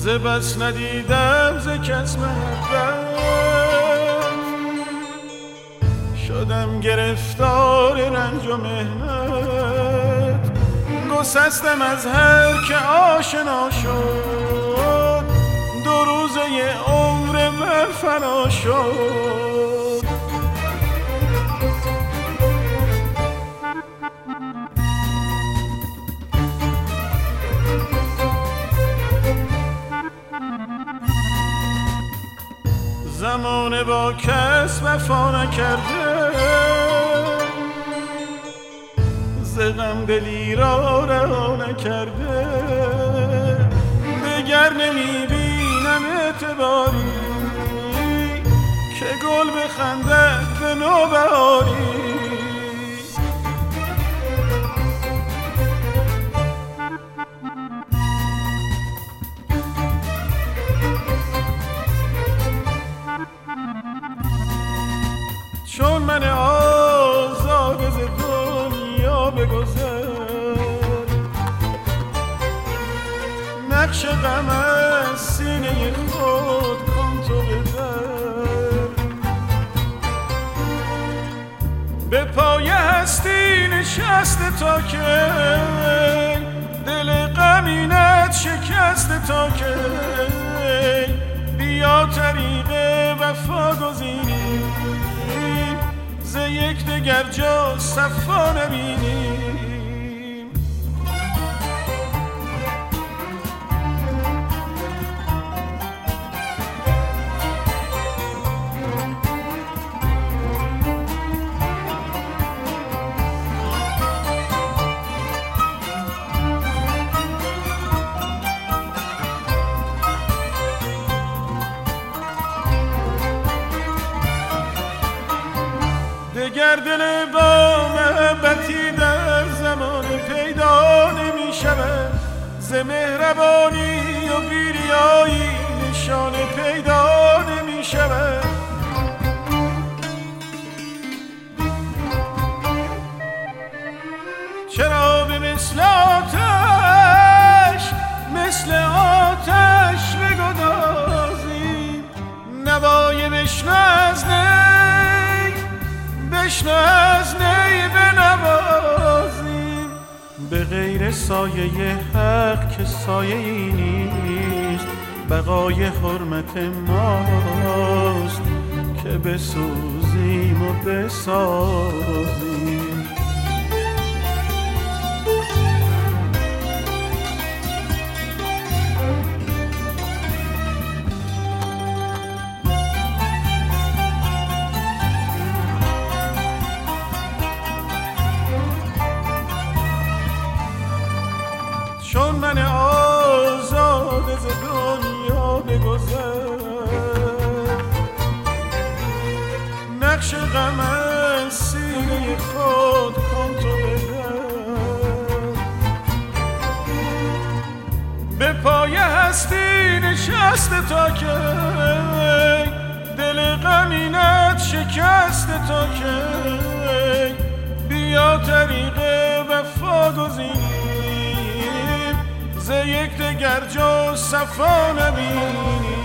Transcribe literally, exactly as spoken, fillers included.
بس ندیدم ز کس محبت، شدم گرفتار رنج و مهنت، گسستم از هر که آشنا شد، دو روزه عمر من فنا شد. زمانه با کس وفا نکرده، ز غم دلی را رها نکرده، دگر نمی بینم اعتباری که گل بخندد به نوبهاری. چون من آزاد ز دنیا بگذر، نقش غم از سینه خود کن تو بدر، به پای هستی نشسته تا که دل غمینت شکسته تا که بیا طریق وفا گزینی، ز یک دگر جا صفا نبینیم. دگر دل با محبتی در زمان پیدا نمی شود، ز مهربانی و بیریایی نشان پیدا نمی شود. چرا به مثل آتش مثل آتش بگدازیم، نوای بشنو از بشنو از نی بنوازیم، به غیر سایه حق که سایه ای نیست، بقای حرمت ماست که بسوزیم و بسازیم. چون من آزاد ز دنیا بگذر، نقش غم از سینه خود کن تو بدر، به پای هستی نشسته تا که دل غمینت شکسته تا که بیا طریق وفا گزینی، ز یک دگر جا صفا نبینی.